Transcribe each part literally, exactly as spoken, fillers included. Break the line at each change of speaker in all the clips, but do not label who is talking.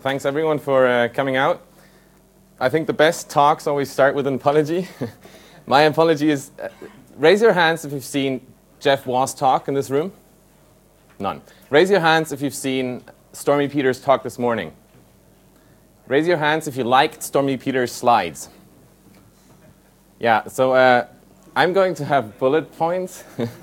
thanks everyone for uh, coming out. I think the best talks always start with an apology. My apology is, uh, raise your hands if you've seen Jeff Wass talk in this room. None. Raise your hands if you've seen Stormy Peters' talk this morning. Raise your hands if you liked Stormy Peters' slides. Yeah, so uh, I'm going to have bullet points.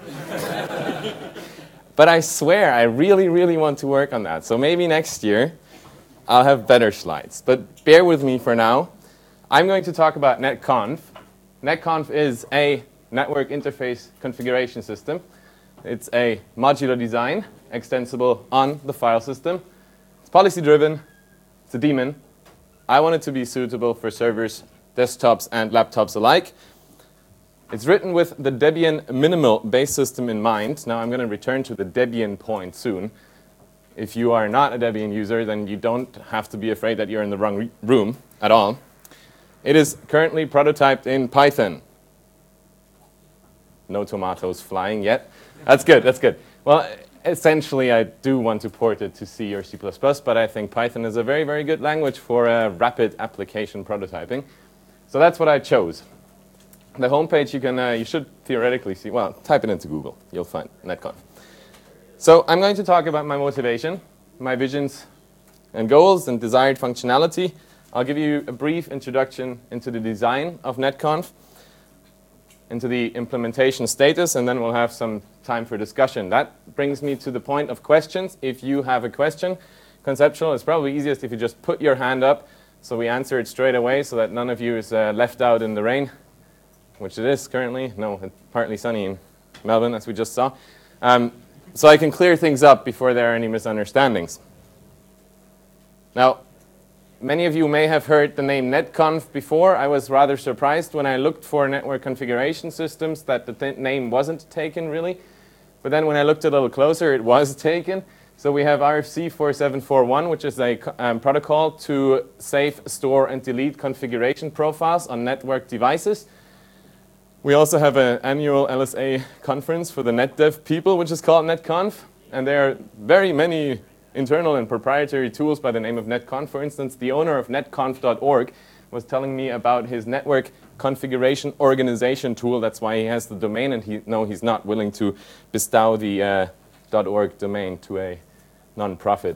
But I swear, I really, really want to work on that. So maybe next year, I'll have better slides. But bear with me for now. I'm going to talk about netconf. netconf is a network interface configuration system. It's a modular design, extensible on the file system. It's policy-driven. It's a daemon. I want it to be suitable for servers, desktops, and laptops alike. It's written with the Debian minimal base system in mind. Now I'm going to return to the Debian point soon. If you are not a Debian user, then you don't have to be afraid that you're in the wrong room at all. It is currently prototyped in Python. No tomatoes flying yet. That's good, that's good. Well, essentially I do want to port it to C or C plus plus, but I think Python is a very, very good language for uh, rapid application prototyping. So that's what I chose. The homepage you can, uh, you should theoretically see, well, type it into Google. You'll find netconf. So I'm going to talk about my motivation, my visions and goals and desired functionality. I'll give you a brief introduction into the design of netconf, into the implementation status, and then we'll have some time for discussion. That brings me to the point of questions. If you have a question, conceptual, it's probably easiest if you just put your hand up so we answer it straight away so that none of you is uh, left out in the rain, which it is currently. No, it's partly sunny in Melbourne, as we just saw. Um, so I can clear things up before there are any misunderstandings. Now, many of you may have heard the name netconf before. I was rather surprised when I looked for network configuration systems that the th name wasn't taken, really. But then when I looked a little closer, it was taken. So we have R F C four seven four one, which is a um, protocol to save, store, and delete configuration profiles on network devices. We also have an annual L S A conference for the NetDev people, which is called netconf. And there are very many internal and proprietary tools by the name of netconf. For instance, the owner of netconf dot org was telling me about his network configuration organization tool. That's why he has the domain, and he, no, he's not willing to bestow the uh, .org domain to a non-profit,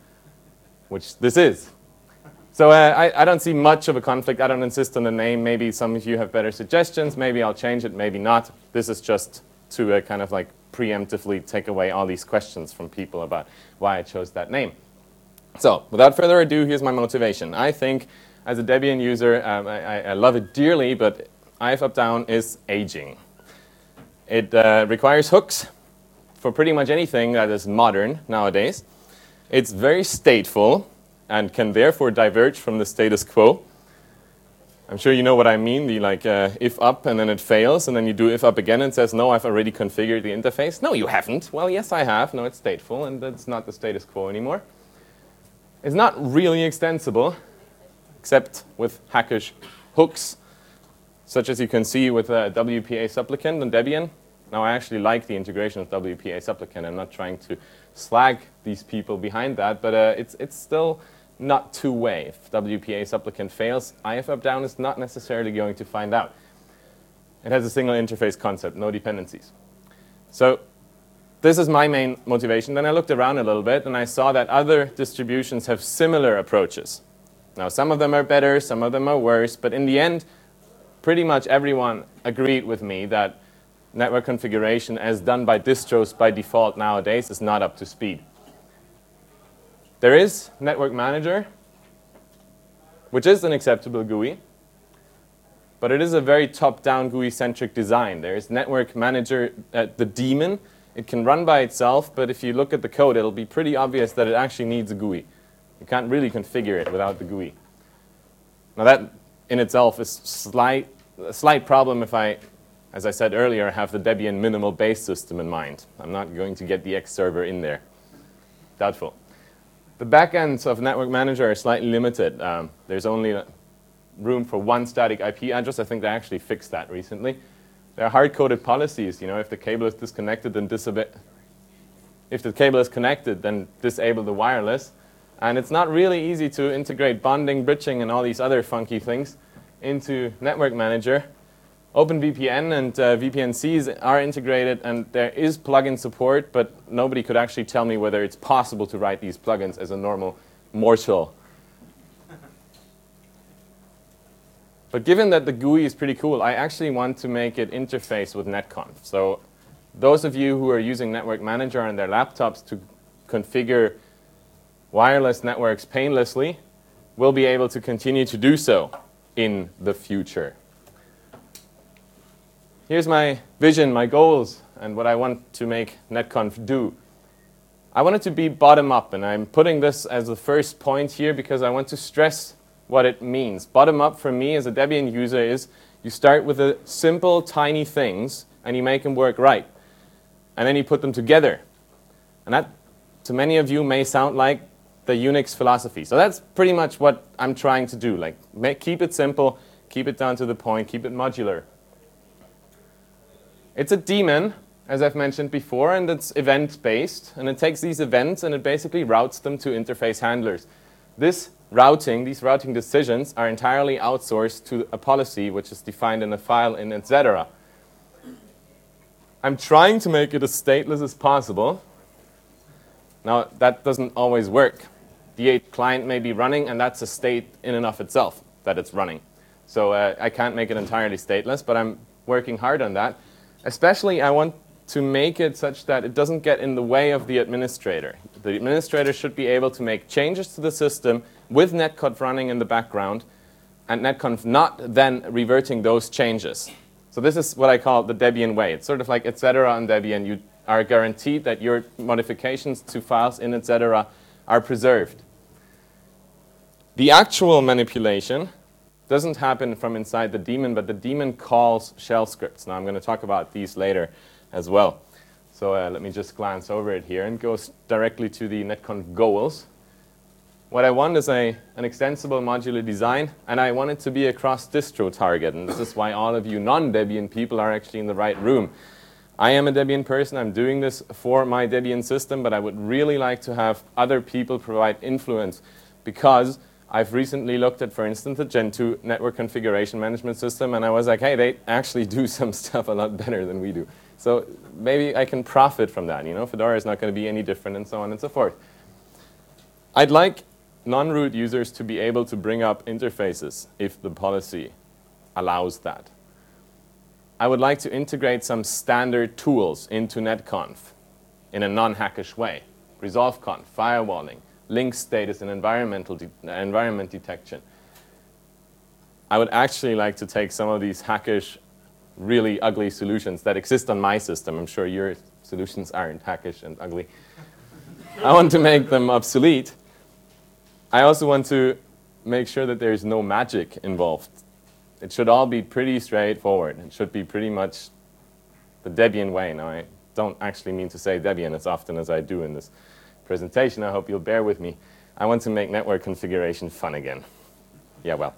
which this is. So uh, I, I don't see much of a conflict. I don't insist on the name. Maybe some of you have better suggestions. Maybe I'll change it, maybe not. This is just to uh, kind of like preemptively take away all these questions from people about why I chose that name. So without further ado, here's my motivation. I think as a Debian user, um, I, I love it dearly, but I F Up-Down is aging. It uh, requires hooks for pretty much anything that is modern nowadays. It's very stateful and can therefore diverge from the status quo. I'm sure you know what I mean, the like uh, if up and then it fails, and then you do if up again and says, no, I've already configured the interface. No, you haven't. Well, yes, I have. No, it's stateful, and it's not the status quo anymore. It's not really extensible, except with hackish hooks, such as you can see with uh, W P A supplicant and Debian. Now, I actually like the integration of W P A supplicant. I'm not trying to slag these people behind that, but uh, it's, it's still not two-way. If W P A supplicant fails, I F Up-Down is not necessarily going to find out. It has a single interface concept, no dependencies. So this is my main motivation. Then I looked around a little bit, and I saw that other distributions have similar approaches. Now, some of them are better, some of them are worse, but in the end, pretty much everyone agreed with me that network configuration as done by distros by default nowadays is not up to speed. There is Network Manager, which is an acceptable G U I, but it is a very top-down G U I-centric design. There is Network Manager, uh, the daemon. It can run by itself, but if you look at the code, it'll be pretty obvious that it actually needs a G U I. You can't really configure it without the G U I. Now that in itself is slight, a slight problem if I, as I said earlier, have the Debian minimal base system in mind. I'm not going to get the X server in there. Doubtful. The backends of Network Manager are slightly limited. Um, there's only room for one static I P address. I think they actually fixed that recently. There are hard-coded policies. You know, if the cable is disconnected, then disable. If the cable is connected, then disable the wireless. And it's not really easy to integrate bonding, bridging, and all these other funky things into Network Manager. OpenVPN and uh, V P N Cs are integrated, and there is plugin support, but nobody could actually tell me whether it's possible to write these plugins as a normal mortal. But given that the G U I is pretty cool, I actually want to make it interface with netconf. So those of you who are using Network Manager on their laptops to configure wireless networks painlessly will be able to continue to do so in the future. Here's my vision, my goals, and what I want to make netconf do. I want it to be bottom-up, and I'm putting this as the first point here because I want to stress what it means. Bottom-up for me as a Debian user is you start with the simple, tiny things, and you make them work right. And then you put them together. And that, to many of you, may sound like the Unix philosophy. So that's pretty much what I'm trying to do. Like, make, keep it simple, keep it down to the point, keep it modular. It's a daemon, as I've mentioned before, and it's event-based. And it takes these events and it basically routes them to interface handlers. This routing, these routing decisions, are entirely outsourced to a policy which is defined in a file in et cetera. I'm trying to make it as stateless as possible. Now, that doesn't always work. D eight client may be running, and that's a state in and of itself that it's running. So uh, I can't make it entirely stateless, but I'm working hard on that. Especially, I want to make it such that it doesn't get in the way of the administrator. The administrator should be able to make changes to the system with netconf running in the background, and netconf not then reverting those changes. So this is what I call the Debian way. It's sort of like et cetera on Debian. You are guaranteed that your modifications to files in et cetera are preserved. The actual manipulation doesn't happen from inside the daemon, but the daemon calls shell scripts. Now I'm going to talk about these later as well. So uh, let me just glance over it here and go directly to the netconf goals. What I want is a, an extensible modular design, and I want it to be a cross-distro target. And this is why all of you non-Debian people are actually in the right room. I am a Debian person. I'm doing this for my Debian system, but I would really like to have other people provide influence, because I've recently looked at, for instance, the Gen two network configuration management system, and I was like, hey, they actually do some stuff a lot better than we do. So maybe I can profit from that. You know, Fedora is not going to be any different, and so on and so forth. I'd like non-root users to be able to bring up interfaces if the policy allows that. I would like to integrate some standard tools into netconf in a non-hackish way. ResolveConf, firewalling, link status and environmental de environment detection. I would actually like to take some of these hackish, really ugly solutions that exist on my system. I'm sure your solutions aren't hackish and ugly. I want to make them obsolete. I also want to make sure that there is no magic involved. It should all be pretty straightforward. It should be pretty much the Debian way. Now, I don't actually mean to say Debian as often as I do in this presentation. I hope you'll bear with me. I want to make network configuration fun again. Yeah, well.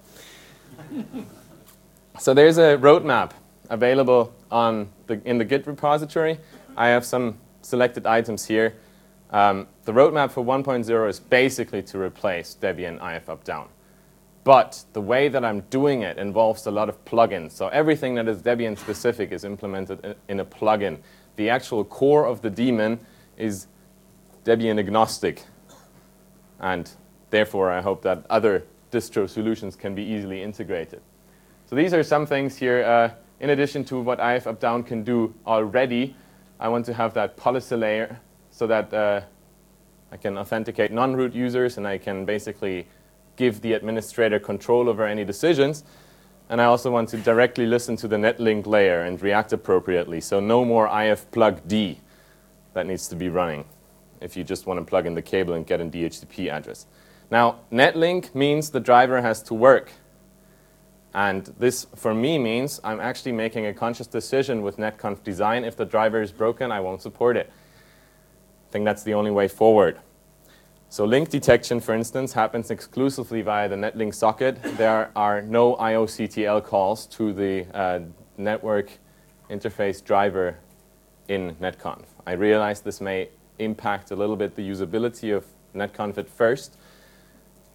So there's a roadmap available on the, in the Git repository. I have some selected items here. Um, the roadmap for one point oh is basically to replace Debian I F Up-Down. But the way that I'm doing it involves a lot of plugins. So everything that is Debian specific is implemented in, in a plugin. The actual core of the daemon is Debian agnostic. And therefore, I hope that other distro solutions can be easily integrated. So these are some things here. Uh, in addition to what I F Up-Down can do already, I want to have that policy layer so that uh, I can authenticate non-root users, and I can basically give the administrator control over any decisions. And I also want to directly listen to the netlink layer and react appropriately. So no more ifplugd that needs to be running if you just want to plug in the cable and get a D H C P address. Now, netlink means the driver has to work. And this, for me, means I'm actually making a conscious decision with netconf design. If the driver is broken, I won't support it. I think that's the only way forward. So link detection, for instance, happens exclusively via the netlink socket. There are no I O C T L calls to the uh, network interface driver in netconf. I realize this may impact a little bit the usability of netconf at first,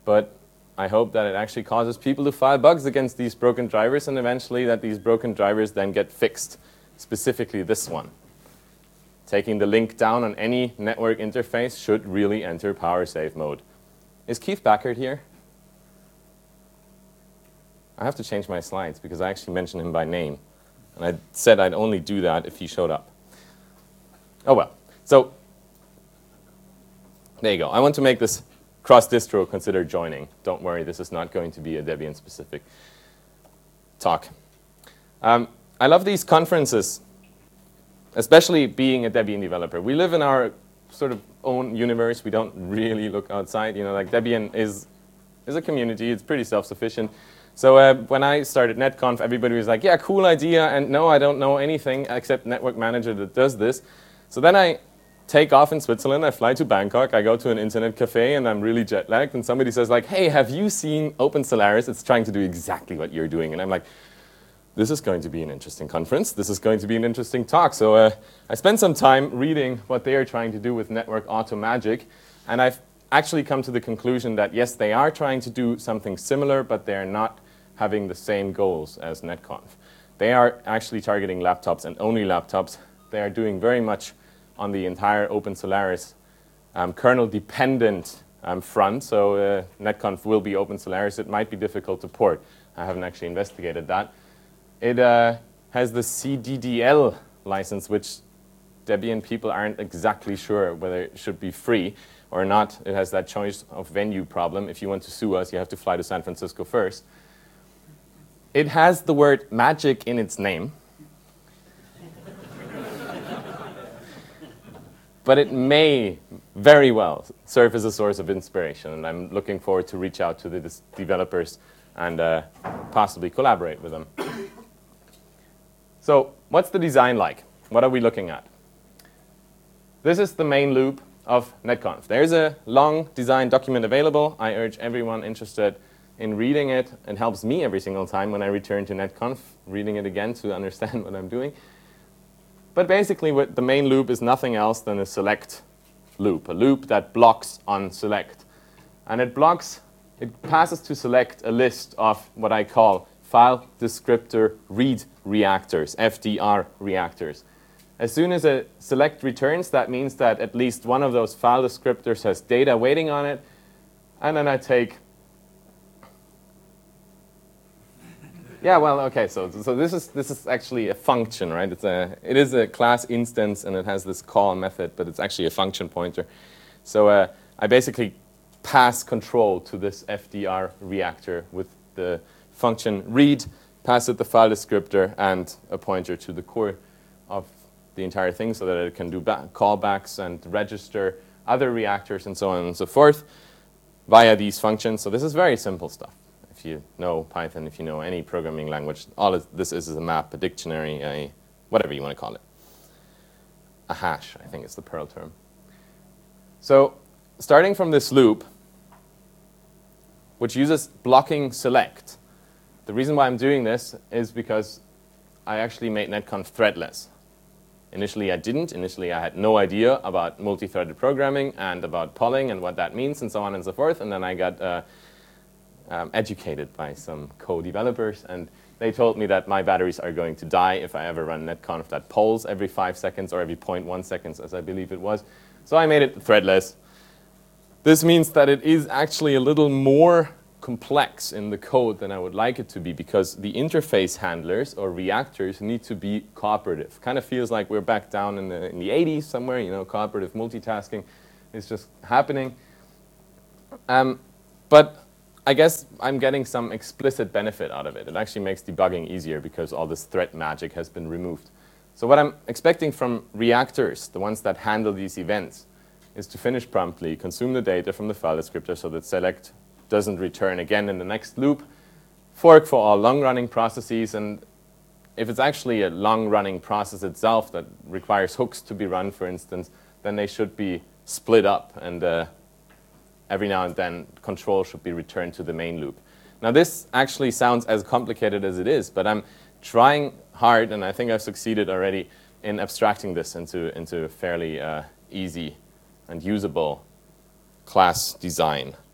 but I hope that it actually causes people to file bugs against these broken drivers, and eventually that these broken drivers then get fixed, specifically this one. Taking the link down on any network interface should really enter power save mode. Is Keith Packard here? I have to change my slides because I actually mentioned him by name. And I said I'd only do that if he showed up. Oh well. So there you go. I want to make this cross-distro consider joining. Don't worry, this is not going to be a Debian-specific talk. Um, I love these conferences, especially being a Debian developer. We live in our sort of own universe. We don't really look outside. You know, like Debian is, is a community. It's pretty self-sufficient. So uh, when I started NetConf, everybody was like, yeah, cool idea, and no, I don't know anything except Network Manager that does this. So then I take off in Switzerland, I fly to Bangkok, I go to an internet cafe, and I'm really jet-lagged, and somebody says like, hey, have you seen OpenSolaris? It's trying to do exactly what you're doing. And I'm like, this is going to be an interesting conference. This is going to be an interesting talk. So uh, I spent some time reading what they are trying to do with Network Automagic, and I've actually come to the conclusion that, yes, they are trying to do something similar, but they're not having the same goals as NetConf. They are actually targeting laptops and only laptops. They are doing very much on the entire OpenSolaris um, kernel-dependent um, front. So uh, NetConf will be OpenSolaris. It might be difficult to port. I haven't actually investigated that. It uh, has the C D D L license, which Debian people aren't exactly sure whether it should be free or not. It has that choice of venue problem. If you want to sue us, you have to fly to San Francisco first. It has the word magic in its name. But it may very well serve as a source of inspiration, and I'm looking forward to reach out to the developers and uh, possibly collaborate with them. So what's the design like? What are we looking at? This is the main loop of NetConf. There's a long design document available. I urge everyone interested in reading it. It helps me every single time when I return to NetConf, reading it again to understand what I'm doing. But basically, what the main loop is nothing else than a select loop, a loop that blocks on select. And it blocks, it passes to select a list of what I call file descriptor read reactors, F D R reactors. As soon as a select returns, that means that at least one of those file descriptors has data waiting on it. And then I take Yeah, well, okay, so, so this is this is actually a function, right? It's a, it is a class instance, and it has this call method, but it's actually a function pointer. So uh, I basically pass control to this F D R reactor with the function read, pass it the file descriptor, and a pointer to the core of the entire thing so that it can do callbacks and register other reactors and so on and so forth via these functions. So this is very simple stuff. If you know Python, if you know any programming language, all of this is, is a map, a dictionary, a whatever you want to call it. A hash, I think is the Perl term. So starting from this loop, which uses blocking select, the reason why I'm doing this is because I actually made NetConf threadless. Initially, I didn't. Initially, I had no idea about multi-threaded programming and about polling and what that means and so on and so forth. And then I got uh, Um, educated by some co-developers, and they told me that my batteries are going to die if I ever run NetConf that polls every five seconds or every zero point one seconds, as I believe it was. So I made it threadless. This means that it is actually a little more complex in the code than I would like it to be, because the interface handlers or reactors need to be cooperative. Kind of feels like we're back down in the, in the eighties somewhere, you know, cooperative multitasking is just happening. Um, but I guess I'm getting some explicit benefit out of it. It actually makes debugging easier because all this thread magic has been removed. So what I'm expecting from reactors, the ones that handle these events, is to finish promptly, consume the data from the file descriptor so that select doesn't return again in the next loop, fork for all long-running processes, and if it's actually a long-running process itself that requires hooks to be run, for instance, then they should be split up, and uh, every now and then control should be returned to the main loop. Now this actually sounds as complicated as it is, but I'm trying hard, and I think I've succeeded already in abstracting this into, into a fairly uh, easy and usable class design.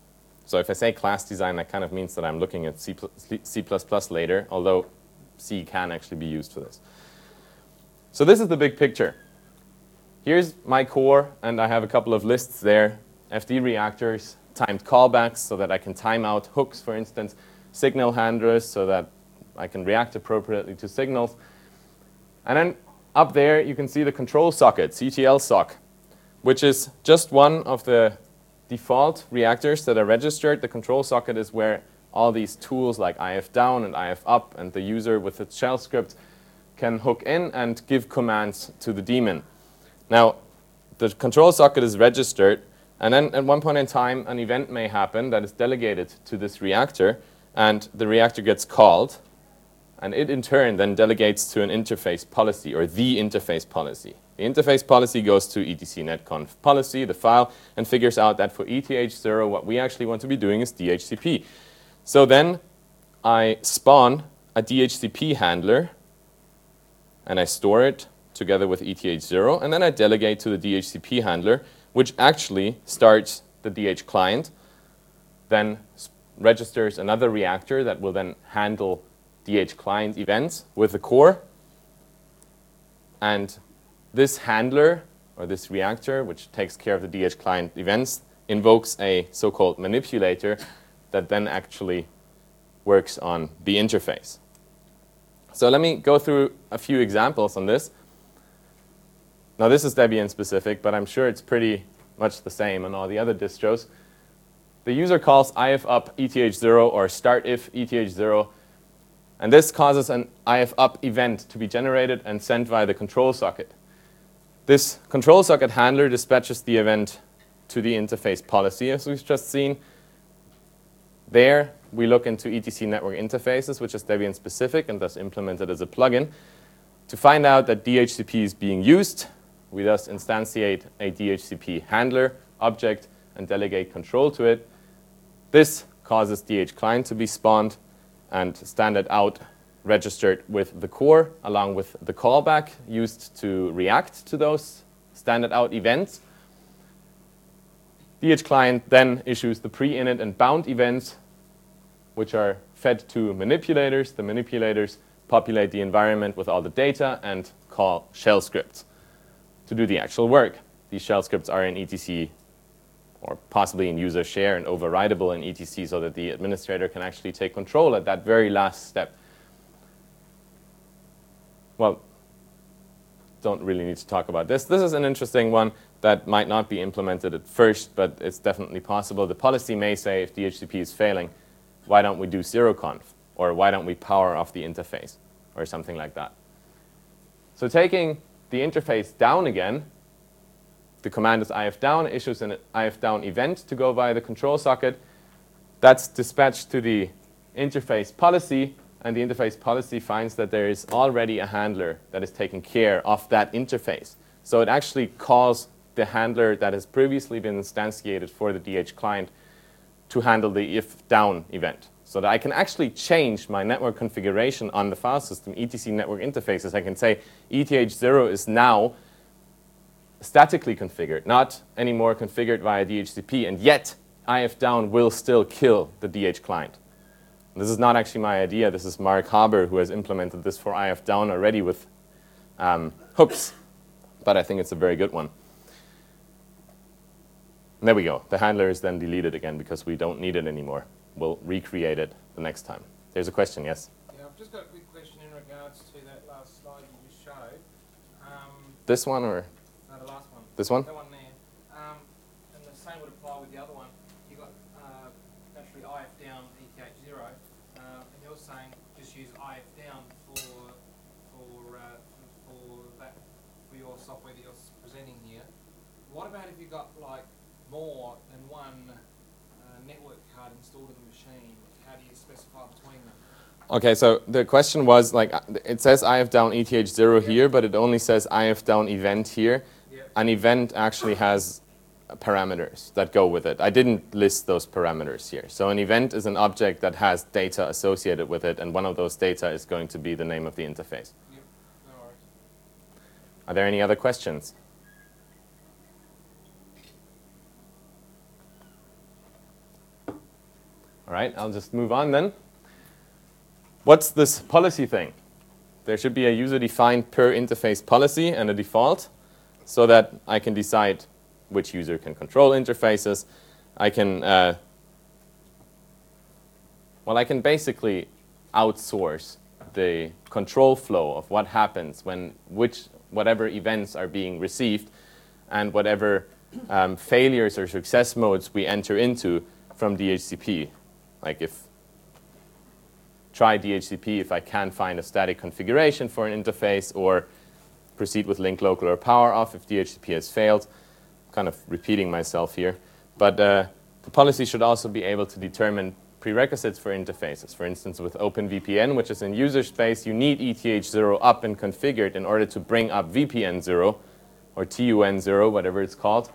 So if I say class design, that kind of means that I'm looking at C, C++ later, although C can actually be used for this. So this is the big picture. Here's my core, and I have a couple of lists there. F D reactors, timed callbacks, so that I can time out hooks, for instance, signal handlers, so that I can react appropriately to signals. And then up there, you can see the control socket, C T L sock, which is just one of the default reactors that are registered. The control socket is where all these tools like I F down and I F up and the user with its shell script can hook in and give commands to the daemon. Now, the control socket is registered, and then at one point in time, an event may happen that is delegated to this reactor, and the reactor gets called, and it in turn then delegates to an interface policy, or the interface policy. The interface policy goes to etcnetconf policy, the file, and figures out that for E T H zero, what we actually want to be doing is D H C P. So then I spawn a D H C P handler, and I store it together with E T H zero, and then I delegate to the D H C P handler, which actually starts the D H client, then registers another reactor that will then handle D H client events with the core. And this handler, or this reactor, which takes care of the D H client events, invokes a so-called manipulator that then actually works on the interface. So let me go through a few examples on this. Now this is Debian specific, but I'm sure it's pretty much the same on all the other distros. The user calls I F up E T H zero or start if E T H zero, and this causes an I F up event to be generated and sent via the control socket. This control socket handler dispatches the event to the interface policy, as we've just seen. There, we look into E T C network interfaces, which is Debian specific and thus implemented as a plugin. To find out that D H C P is being used, we thus instantiate a D H C P handler object and delegate control to it. This causes D H client to be spawned and standard out registered with the core along with the callback used to react to those standard out events. D H client then issues the pre-init and bound events, which are fed to manipulators. The manipulators populate the environment with all the data and call shell scripts to do the actual work. These shell scripts are in E T C or possibly in user share and overridable in E T C so that the administrator can actually take control at that very last step. Well, don't really need to talk about this. This is an interesting one that might not be implemented at first, but it's definitely possible. The policy may say if D H C P is failing, why don't we do zeroconf? Or why don't we power off the interface? Or something like that. So taking the interface down again, the command is I F down, issues an I F down event to go via the control socket. That's dispatched to the interface policy, and the interface policy finds that there is already a handler that is taking care of that interface. So it actually calls the handler that has previously been instantiated for the D H client to handle the if down event. So that I can actually change my network configuration on the file system, E T C network interfaces. I can say E T H zero is now statically configured, not anymore configured via D H C P, and yet I F down will still kill the D H client. And this is not actually my idea. This is Mark Haber, who has implemented this for I F down already with um, hooks, but I think it's a very good one. And there we go. The handler is then deleted again because we don't need it anymore. We'll recreate it the next time. There's a question, yes?
Yeah, I've just got a quick question in regards to that last slide you just showed. Um,
This one or
no, the last one.
this one?
That one there. Um, and the same would apply with the other one. You got uh, actually I F down E T H zero, uh, and you're saying just use I F down for for uh, for that for your software that you're presenting here. What about if you got like more than one uh, network card installed in the machine? How do you specify between them?
Okay, so the question was, like, it says I F down E T H zero
Yep.
here, but it only says I F down event here.
Yep.
An event actually has parameters that go with it. I didn't list those parameters here. So an event is an object that has data associated with it, and one of those data is going to be the name of the interface.
Yep. No worries.
Are there any other questions? All right, I'll just move on then. What's this policy thing? There should be a user-defined per interface policy and a default so that I can decide which user can control interfaces. I can, uh, well, I can basically outsource the control flow of what happens when which whatever events are being received and whatever um, failures or success modes we enter into from D H C P. Like if try D H C P if I can find a static configuration for an interface, or proceed with link local or power off if D H C P has failed. Kind of repeating myself here. But uh, the policy should also be able to determine prerequisites for interfaces. For instance, with OpenVPN, which is in user space, you need E T H zero up and configured in order to bring up V P N zero or T U N zero, whatever it's called.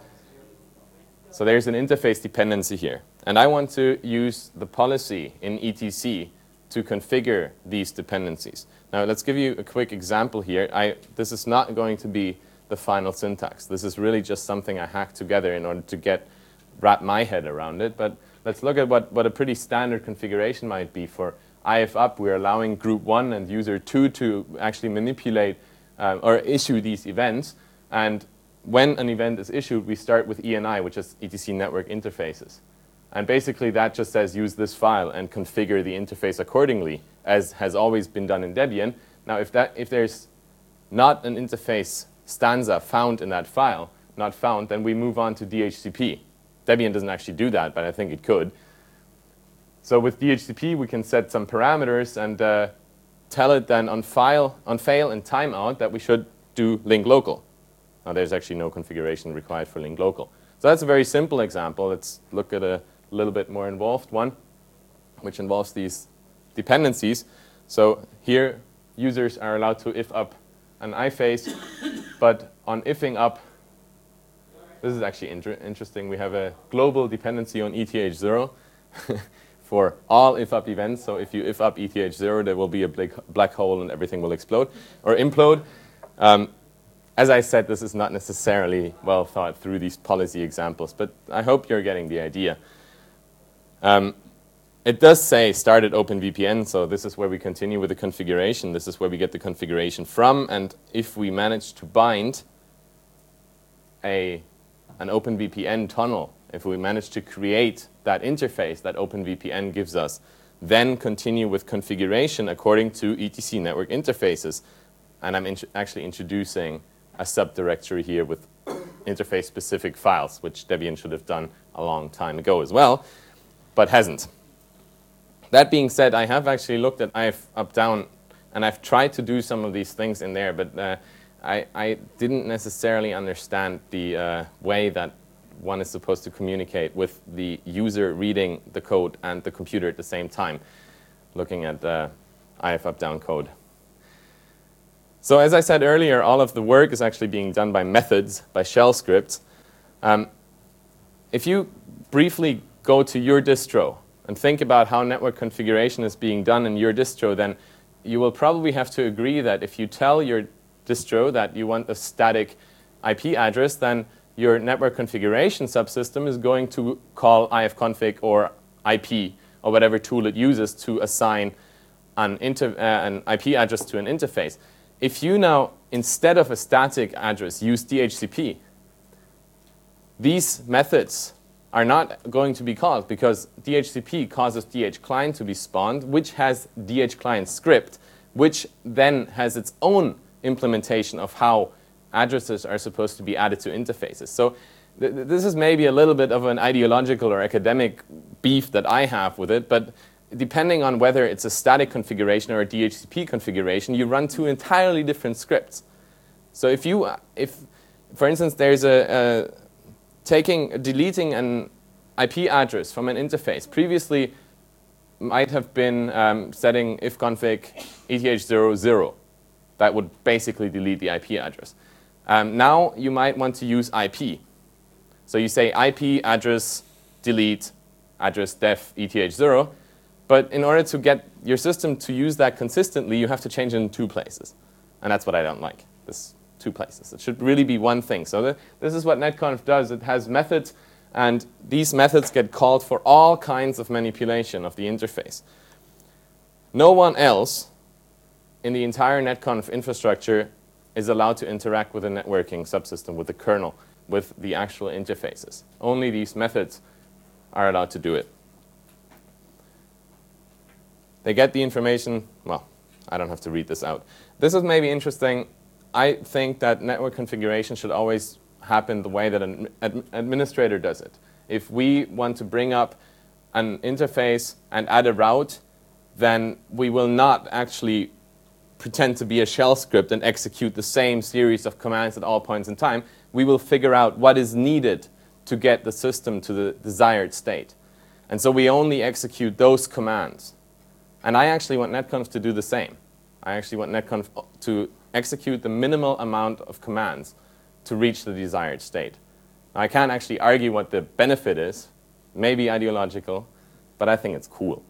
So there's an interface dependency here. And I want to use the policy in E T C to configure these dependencies. Now, let's give you a quick example here. I, this is not going to be the final syntax. This is really just something I hacked together in order to get wrap my head around it. But let's look at what, what a pretty standard configuration might be. For I F up, we're allowing group one and user two to actually manipulate uh, or issue these events. And when an event is issued, we start with E N I, which is E T C network interfaces. And basically, that just says use this file and configure the interface accordingly, as has always been done in Debian. Now, if, that, if there's not an interface stanza found in that file, not found, then we move on to D H C P. Debian doesn't actually do that, but I think it could. So with D H C P, we can set some parameters and uh, tell it then on file, on fail and timeout that we should do link local. Now, there's actually no configuration required for link local. So that's a very simple example. Let's look at a little bit more involved one, which involves these dependencies. So here, users are allowed to if up an iFace, but on ifing up, this is actually inter interesting. We have a global dependency on E T H zero for all if up events. So if you if up E T H zero, there will be a black, black hole and everything will explode or implode. Um, as I said, this is not necessarily well thought through these policy examples, but I hope you're getting the idea. Um, it does say start at OpenVPN, so this is where we continue with the configuration. This is where we get the configuration from, and if we manage to bind a, an OpenVPN tunnel, if we manage to create that interface that OpenVPN gives us, then continue with configuration according to E T C network interfaces. And I'm int actually introducing a subdirectory here with interface-specific files, which Debian should have done a long time ago as well, but hasn't. That being said, I have actually looked at I F up down, and I've tried to do some of these things in there, but uh, I, I didn't necessarily understand the uh, way that one is supposed to communicate with the user reading the code and the computer at the same time, looking at uh, I F up down code. So as I said earlier, all of the work is actually being done by methods, by shell scripts. Um, if you briefly go to your distro and think about how network configuration is being done in your distro, then you will probably have to agree that if you tell your distro that you want a static I P address, then your network configuration subsystem is going to call ifconfig or I P or whatever tool it uses to assign an, inter uh, an I P address to an interface. If you now, instead of a static address, use D H C P, these methods are not going to be called because D H C P causes D H client to be spawned, which has D H client script, which then has its own implementation of how addresses are supposed to be added to interfaces. So th this is maybe a little bit of an ideological or academic beef that I have with it, but depending on whether it's a static configuration or a D H C P configuration, you run two entirely different scripts. So if you, if, for instance, there's a, a taking, deleting an I P address from an interface, previously might have been um, setting ifconfig E T H zero zero. That would basically delete the I P address. Um, now you might want to use I P. So you say I P address delete address def E T H zero. But in order to get your system to use that consistently, you have to change it in two places. And that's what I don't like, this two places. It should really be one thing. So th this is what netconf does. It has methods And these methods get called for all kinds of manipulation of the interface. No one else in the entire netconf infrastructure is allowed to interact with a networking subsystem, with the kernel, with the actual interfaces. Only these methods are allowed to do it. They get the information, well, I don't have to read this out. This is maybe interesting. I think that network configuration should always happen the way that an ad administrator does it. If we want to bring up an interface and add a route, then we will not actually pretend to be a shell script and execute the same series of commands at all points in time. We will figure out what is needed to get the system to the desired state. And so we only execute those commands. And I actually want netconf to do the same. I actually want netconf to execute the minimal amount of commands to reach the desired state. Now, I can't actually argue what the benefit is, maybe ideological, but I think it's cool.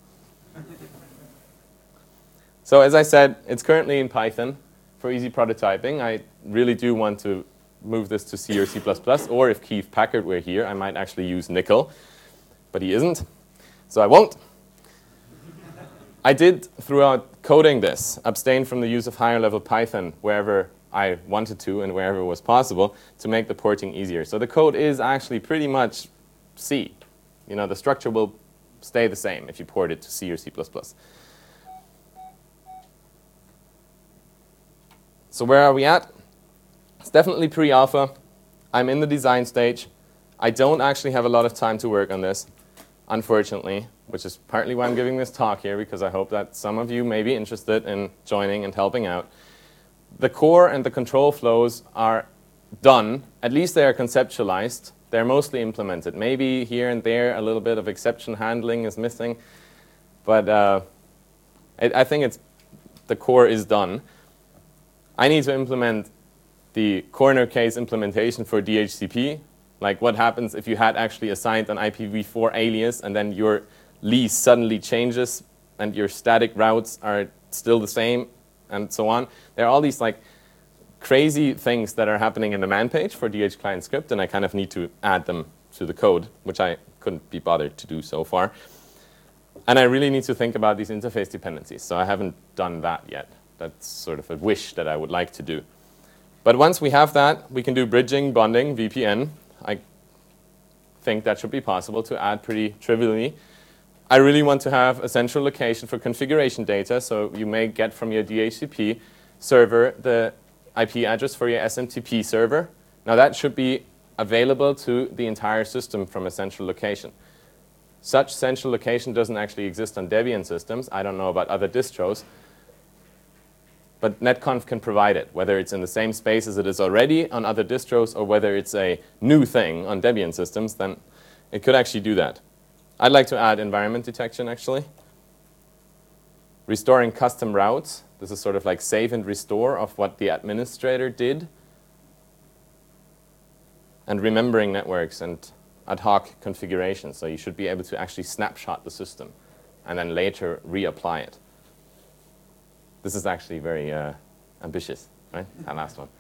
So as I said, it's currently in Python for easy prototyping. I really do want to move this to C or C plus plus, or if Keith Packard were here, I might actually use Nickel, but he isn't, so I won't. I did, throughout coding this, abstain from the use of higher level Python wherever I wanted to and wherever it was possible to make the porting easier. So the code is actually pretty much C. You know, the structure will stay the same if you port it to C or C plus plus. So where are we at? It's definitely pre-alpha. I'm in the design stage. I don't actually have a lot of time to work on this, unfortunately, which is partly why I'm giving this talk here, because I hope that some of you may be interested in joining and helping out. The core and the control flows are done. At least they are conceptualized. They're mostly implemented. Maybe here and there a little bit of exception handling is missing, but uh, it, I think it's, the core is done. I need to implement the corner case implementation for D H C P, like what happens if you had actually assigned an I P v four alias and then your lease suddenly changes and your static routes are still the same and so on. There are all these like crazy things that are happening in the man page for D H client script, and I kind of need to add them to the code, which I couldn't be bothered to do so far. And I really need to think about these interface dependencies, so I haven't done that yet. That's sort of a wish that I would like to do. But once we have that, we can do bridging, bonding, V P N. I think that should be possible to add pretty trivially. I really want to have a central location for configuration data, so you may get from your D H C P server the I P address for your S M T P server. Now that should be available to the entire system from a central location. Such central location doesn't actually exist on Debian systems. I don't know about other distros. But netconf can provide it, whether it's in the same space as it is already on other distros or whether it's a new thing on Debian systems, then it could actually do that. I'd like to add environment detection, actually. Restoring custom routes. This is sort of like save and restore of what the administrator did. And remembering networks and ad hoc configurations. So you should be able to actually snapshot the system and then later reapply it. This is actually very uh, ambitious, right? That last one.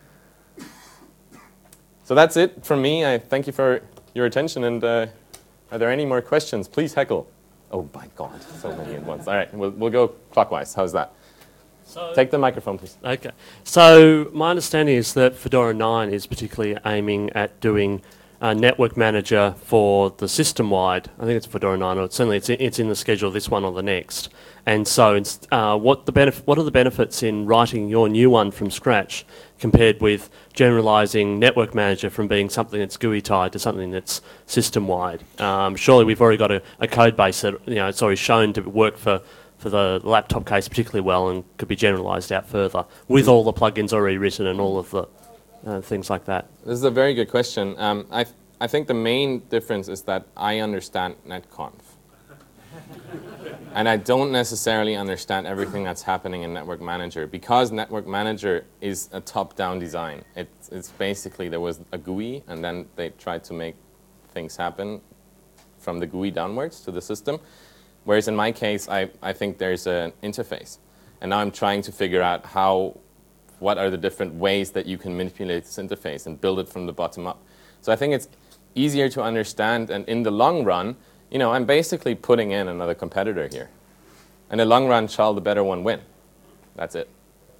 So that's it from me. I thank you for your attention. And uh, are there any more questions? Please heckle. Oh my God, so many at once. All right, we'll, we'll go clockwise. How's that? So take the microphone, please.
Okay. So my understanding is that Fedora nine is particularly aiming at doing a network manager for the system-wide. I think it's Fedora nine, or certainly it's in, it's in the schedule of this one or the next. And so it's, uh, what, the benef what are the benefits in writing your new one from scratch compared with generalizing network manager from being something that's G U I tied to something that's system-wide? Um, surely we've already got a, a code base that, you know, it's already shown to work for, for the laptop case particularly well and could be generalized out further with all the plugins already written and all of the uh, things like that.
This is a very good question. Um, I, th I think the main difference is that I understand netconf. And I don't necessarily understand everything that's happening in Network Manager, because Network Manager is a top-down design. It's, it's basically, there was a G U I, and then they tried to make things happen from the G U I downwards to the system. Whereas in my case, I, I think there's an interface. And now I'm trying to figure out how, what are the different ways that you can manipulate this interface and build it from the bottom up. So I think it's easier to understand, and in the long run, you know, I'm basically putting in another competitor here. In the long run, shall the better one win? That's it.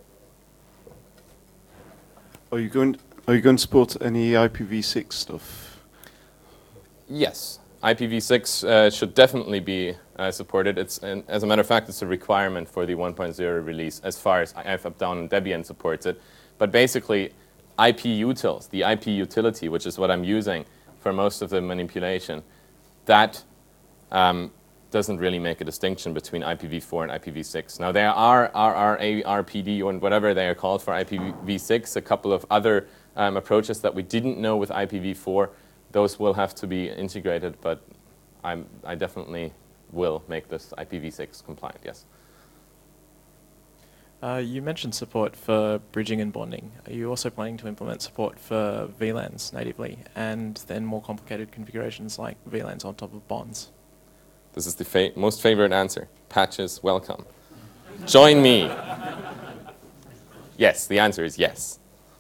Are you going? Are you going to support any I P v six stuff?
Yes, I P v six uh, should definitely be uh, supported. It's, and as a matter of fact, it's a requirement for the one point oh release as far as I F Updown and Debian supports it. But basically, I P utils, the I P utility, which is what I'm using for most of the manipulation, that um, doesn't really make a distinction between I P v four and I P v six. Now, there are R R A, R P D, and whatever they are called for I P v six, a couple of other um, approaches that we didn't know with I P v four. Those will have to be integrated, but I'm, I definitely will make this I P v six compliant, yes.
Uh, you mentioned support for bridging and bonding. Are you also planning to implement support for V LANs natively, and then more complicated configurations like V LANs on top of bonds?
This is the fa most favorite answer. Patches, welcome. Join me. Yes, the answer is yes.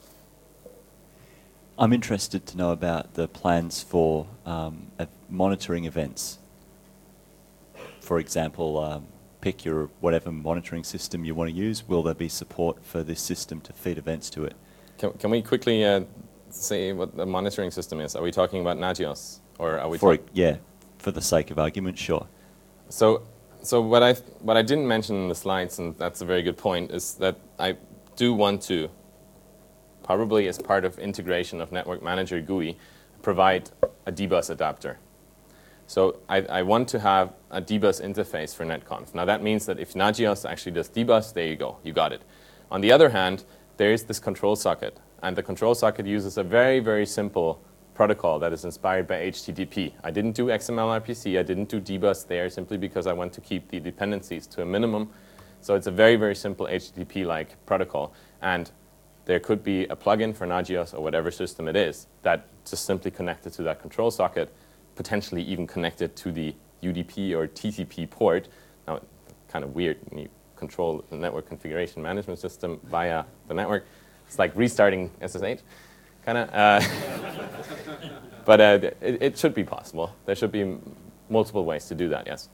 I'm interested to know about the plans for um, uh, monitoring events. For example, um, pick your whatever monitoring system you want to use. Will there be support for this system to feed events to it?
Can, can we quickly uh, say what the monitoring system is? Are we talking about Nagios, or are we?
For yeah, for the sake of argument, sure.
So, so what I what I didn't mention in the slides, and that's a very good point, is that I do want to, probably as part of integration of Network Manager G U I, provide a D bus adapter. So I, I want to have a D bus interface for netconf. Now that means that if Nagios actually does D bus, there you go, you got it. On the other hand, there is this control socket, and the control socket uses a very, very simple protocol that is inspired by H T T P. I didn't do X M L R P C, I didn't do D bus there simply because I want to keep the dependencies to a minimum. So it's a very, very simple H T T P-like protocol. And there could be a plugin for Nagios or whatever system it is that just simply connected to that control socket, potentially even connected to the U D P or T C P port. Now, kind of weird when you control the network configuration management system via the network. It's like restarting S S H, kind of. Uh, but uh, it, it should be possible. There should be multiple ways to do that, yes.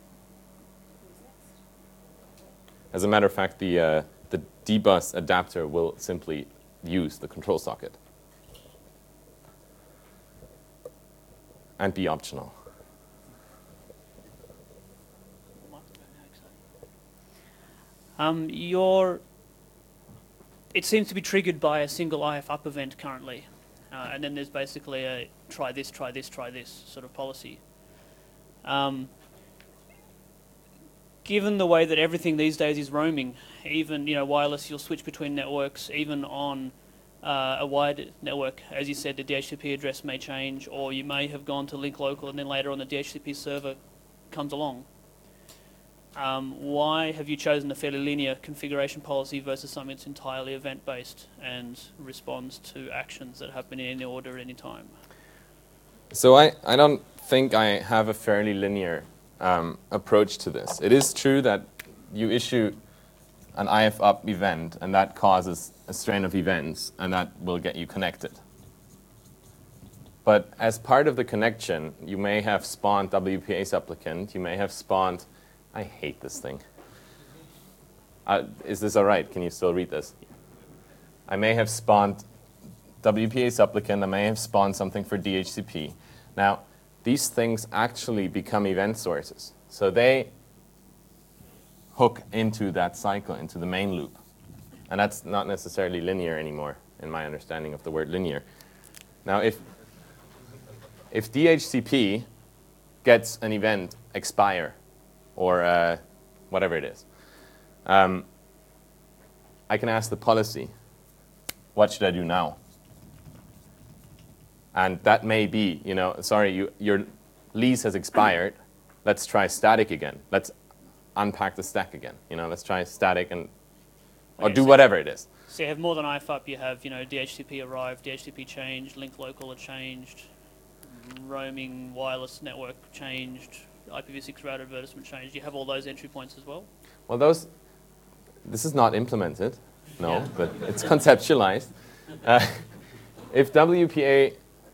As a matter of fact, the, uh, the D bus adapter will simply use the control socket and be optional.
Um, your, it seems to be triggered by a single I F up event currently. Uh, and then there's basically a try this, try this, try this sort of policy. Um, given the way that everything these days is roaming, even you know wireless, you'll switch between networks, even on uh, a wide network. As you said, the D H C P address may change, or you may have gone to link local and then later on the D H C P server comes along. Um, why have you chosen a fairly linear configuration policy versus something that's entirely event-based and responds to actions that happen in any order at any time?
So I, I don't think I have a fairly linear um, approach to this. It is true that you issue an I F up event, and that causes a strain of events, and that will get you connected. But as part of the connection, you may have spawned W P A supplicant, you may have spawned, I hate this thing. Uh, is this all right? Can you still read this? I may have spawned W P A supplicant, I may have spawned something for D H C P. Now, these things actually become event sources. So they hook into that cycle, into the main loop. And that's not necessarily linear anymore, in my understanding of the word linear. Now, if, if D H C P gets an event expire, or uh, whatever it is, um, I can ask the policy, what should I do now? And that may be, you know, sorry, you, your lease has expired. Let's try static again. Let's unpack the stack again. You know, let's try static and, or
Okay,
do
so-
whatever it is.
So you have more than I F up, you have, you know, D H C P arrived, D H C P changed, link local are changed, roaming wireless network changed, I P v six router advertisement changed. You have all those entry points as well?
Well, those, this is not implemented, no,
Yeah.
but it's conceptualized. Uh, if W P A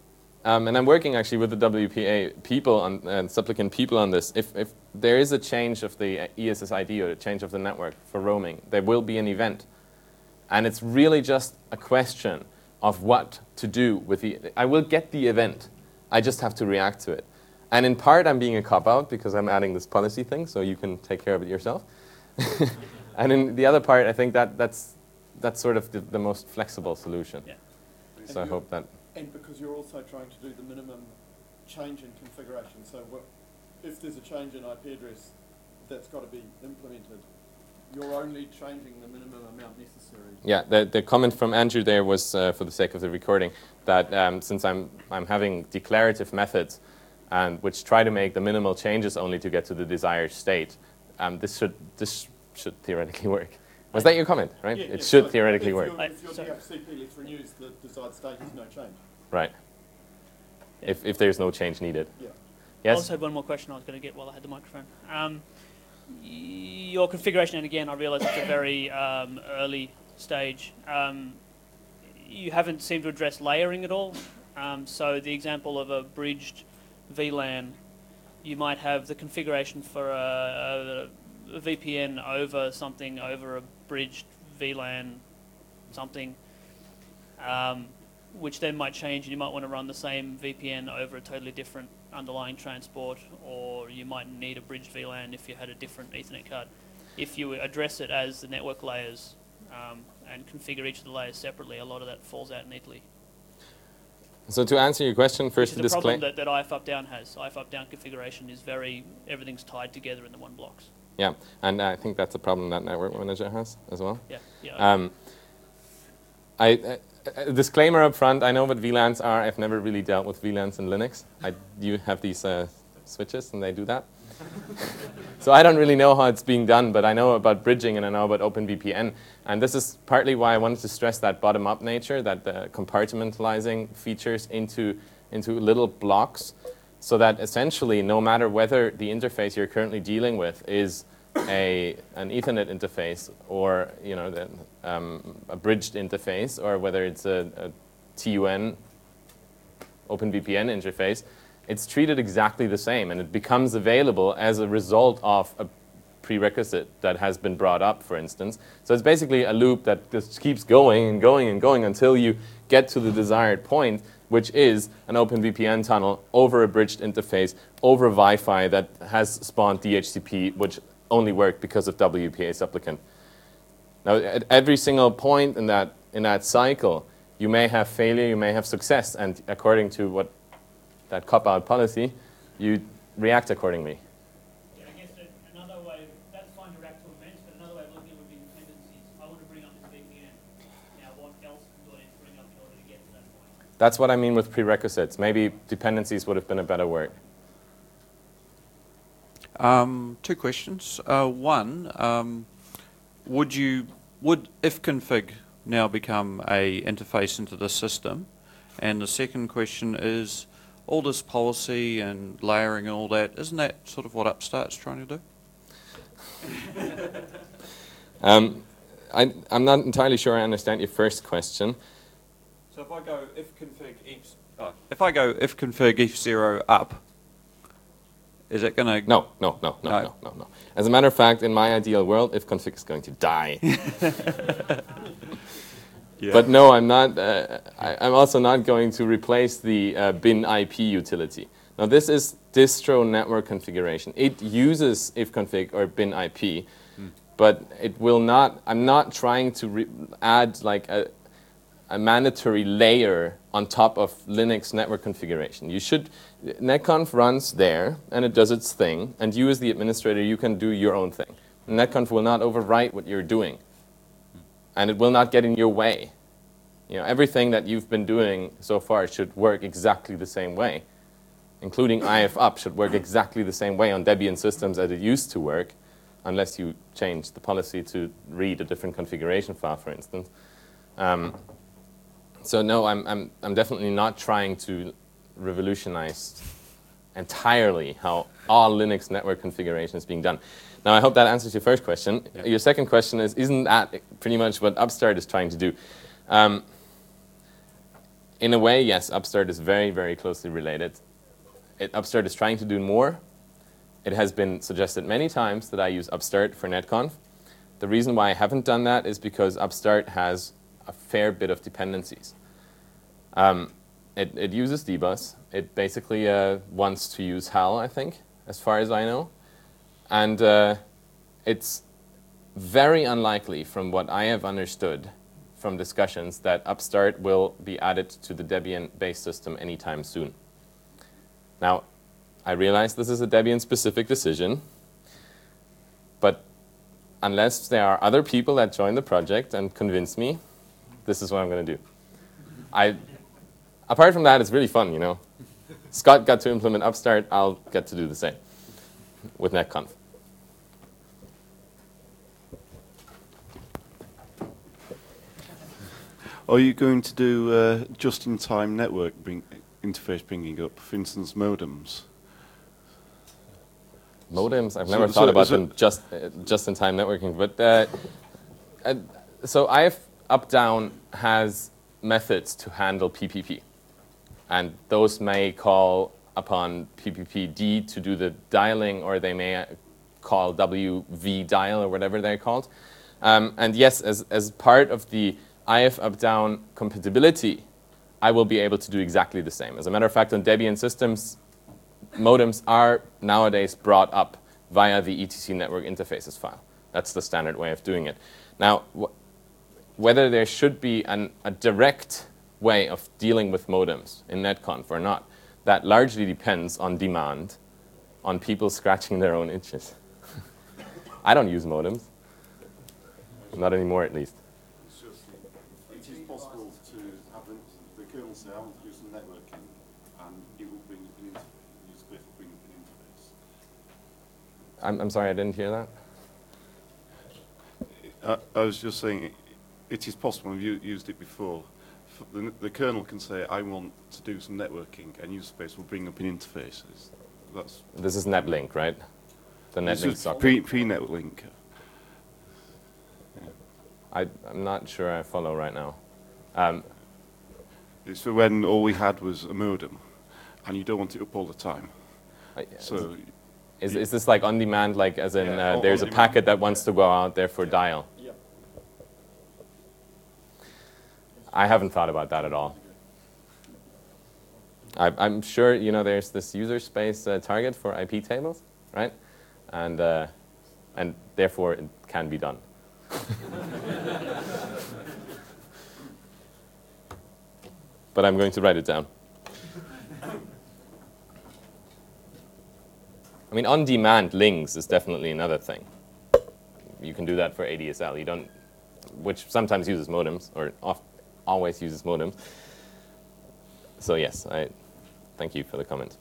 Um, and I'm working actually with the W P A people on, and supplicant people on this. If, if there is a change of the E S S I D or a change of the network for roaming, there will be an event. And it's really just a question of what to do with the, I will get the event. I just have to react to it. And in part, I'm being a cop-out because I'm adding this policy thing, so you can take care of it yourself. And in the other part, I think that that's, that's sort of the, the most flexible solution.
Yeah.
So I hope that...
And because you're also trying to do the minimum change in configuration. So what, if there's a change in I P address, that's got to be implemented. You're only changing the minimum amount necessary.
Yeah, the, the comment from Andrew there was, uh, for the sake of the recording, that um, since I'm, I'm having declarative methods, and which try to make the minimal changes only to get to the desired state, um, this should this should theoretically work. Was that your comment, right?
Yeah,
it
yeah,
should
so
theoretically
if
work.
Your, if your
So-
D H C P list renews, the desired state is no change.
Right. If, if there's no change needed.
Yeah.
I
Yes?
also had one more question I was going to get while I had the microphone. Um, y- your configuration, and again, I realise it's a very um, early stage. Um, you haven't seemed to address layering at all. Um, so the example of a bridged V LAN, you might have the configuration for a, a, a V P N over something, over a bridged V LAN something, um, which then might change, and you might want to run the same V P N over a totally different underlying transport, or you might need a bridged V LAN if you had a different Ethernet card. If you address it as the network layers um, and configure each of the layers separately, a lot of that falls out neatly.
So to answer your question, first
Which
to
is a problem
disclaim.
that, that I F up down has. I F up down configuration is very, everything's tied together in the one blocks.
Yeah, and I think that's a problem that Network Manager has as well.
Yeah, yeah.
Um, I, uh, a disclaimer up front, I know what V LANs are. I've never really dealt with V LANs in Linux. I, you have these uh, switches and they do that. So I don't really know how it's being done, but I know about bridging and I know about OpenVPN. And this is partly why I wanted to stress that bottom-up nature, that the compartmentalizing features into, into little blocks, so that essentially no matter whether the interface you're currently dealing with is a, an Ethernet interface or you know, the, um, a bridged interface, or whether it's a, a T U N, OpenVPN interface, it's treated exactly the same, and it becomes available as a result of a prerequisite that has been brought up, for instance. So it's basically a loop that just keeps going and going and going until you get to the desired point, which is an OpenVPN tunnel over a bridged interface, over Wi-Fi that has spawned D H C P, which only worked because of W P A supplicant. Now, at every single point in that, in that cycle, you may have failure, you may have success, and according to what that cop-out policy, you react accordingly.
Yeah, I guess that another way, that's fine to react to events, but another way of looking at it would be dependencies. I want to bring up this V P N. Now, what else do I need to bring up in order to get to that point?
That's what I mean with prerequisites. Maybe dependencies would have been a better word.
Um, two questions. Uh, one, um, would you would ifconfig now become a interface into the system? And the second question is, all this policy and layering and all that, isn't that sort of what Upstart's trying to do?
Um, I, I'm not entirely sure I understand your first question.
So if I go ifconfig if, oh, if I go ifconfig if zero up, is it going to?
No, no, no, no,
No.
no, no, no. As a matter of fact, in my ideal world, ifconfig is going to die.
Yeah.
But no, I'm not. Uh, I, I'm also not going to replace the uh, bin I P utility. Now, this is distro network configuration. It uses ifconfig or bin I P,
Hmm.
but it will not. I'm not trying to re add like a, a mandatory layer on top of Linux network configuration. You should. Netconf runs there, and it does its thing, and you as the administrator, you can do your own thing. Netconf will not overwrite what you're doing, and it will not get in your way. You know, everything that you've been doing so far should work exactly the same way, including I F up should work exactly the same way on Debian systems as it used to work, unless you change the policy to read a different configuration file, for instance. Um, so no, I'm, I'm, I'm definitely not trying to revolutionize entirely how all Linux network configuration is being done. Now, I hope that answers your first question.
Yeah.
Your second question is, isn't that pretty much what Upstart is trying to do? Um, in a way, yes, Upstart is very, very closely related. It, Upstart is trying to do more. It has been suggested many times that I use Upstart for netconf. The reason why I haven't done that is because Upstart has a fair bit of dependencies. Um, it, it uses dbus. It basically uh, wants to use H A L, I think, as far as I know. And uh, it's very unlikely, from what I have understood from discussions, that Upstart will be added to the Debian-based system anytime soon. Now, I realize this is a Debian-specific decision, but unless there are other people that join the project and convince me, this is what I'm going to do. I, apart from that, it's really fun, you know. Scott got to implement Upstart. I'll get to do the same with netconf.
Are you going to do uh, just-in-time network bring interface bringing up, for instance, modems?
Modems? I've
So-
never
so
thought about
is it-
them just uh, just-in-time networking. But uh, uh, so I F up-down has methods to handle P P P, and those may call upon P P P D to do the dialing, or they may call W V dial or whatever they're called. Um, and yes, as as part of the I F up-down compatibility, I will be able to do exactly the same. As a matter of fact, on Debian systems, modems are nowadays brought up via the E T C network interfaces file. That's the standard way of doing it. Now, wh whether there should be an, a direct way of dealing with modems in netconf or not, that largely depends on demand, on people scratching their own itches. I don't use modems. Not anymore, at least.
It's just, it is possible to have the, the kernel say, I want to do some networking, and it will bring up an interface. Use Glyph will bring up an interface.
I'm, I'm sorry, I didn't hear that.
I, I was just saying, it, it is possible, and you used it before. F the, the kernel can say, I want to do some networking, and UseSpace will bring up an interface. It's, that's
This is NetLink, right? The
this
NetLink
is
socket.
pre, pre-NetLink.
I, I'm not sure I follow right now. Um,
It's for when all we had was a modem, and you don't want it up all the time.
I-
So
is, is this like on demand, like as in
Yeah,
uh,
on-
there's a
on
packet that wants to go out there for dial?
Yep.
I haven't thought about that at all. I, I'm sure, you know, there's this user space uh, target for I P tables, right? And, uh, and therefore, it can be done. But I'm going to write it down. I mean, on-demand links is definitely another thing. You can do that for A D S L. You don't, which sometimes uses modems, or oft, always uses modems. So yes, I thank you for the comment.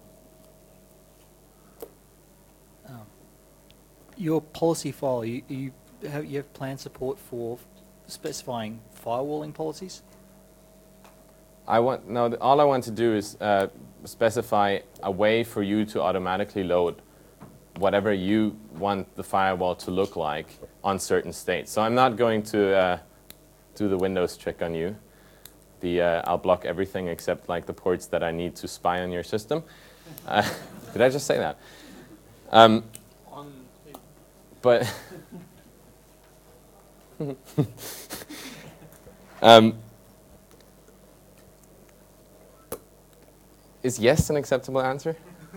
Um, your policy file, you, you have you have plan support for specifying firewalling policies?
I want no. th- All I want to do is uh, specify a way for you to automatically load whatever you want the firewall to look like on certain states. So I'm not going to uh, do the Windows trick on you. The uh, I'll block everything except like the ports that I need to spy on your system. Uh, did I just say that? Um,
On
but um, is yes an acceptable answer?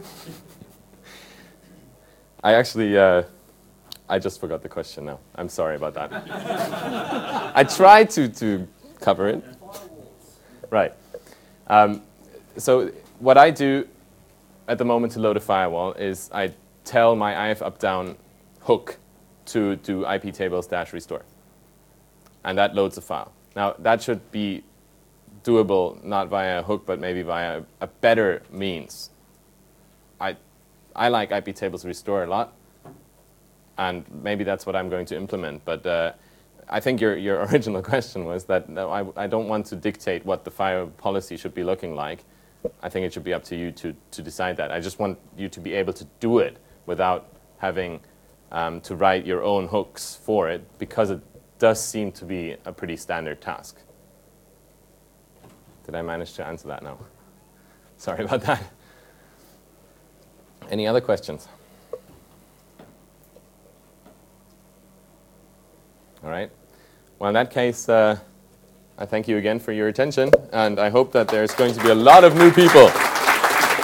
I actually, uh, I just forgot the question now. I'm sorry about that. I tried to, to cover it. Right. Um, so what I do at the moment to load a firewall is I tell my I F up-down hook to do I P tables dash restore. And that loads a file. Now, that should be doable not via a hook, but maybe via a better means. I, I like I P tables restore a lot, and maybe that's what I'm going to implement. But uh, I think your, your original question was that no, I, I don't want to dictate what the file policy should be looking like. I think it should be up to you to, to decide that. I just want you to be able to do it without having um, to write your own hooks for it, because it does seem to be a pretty standard task. Did I manage to answer that now? Sorry about that. Any other questions? All right. Well, in that case, uh, I thank you again for your attention, and I hope that there's going to be a lot of new people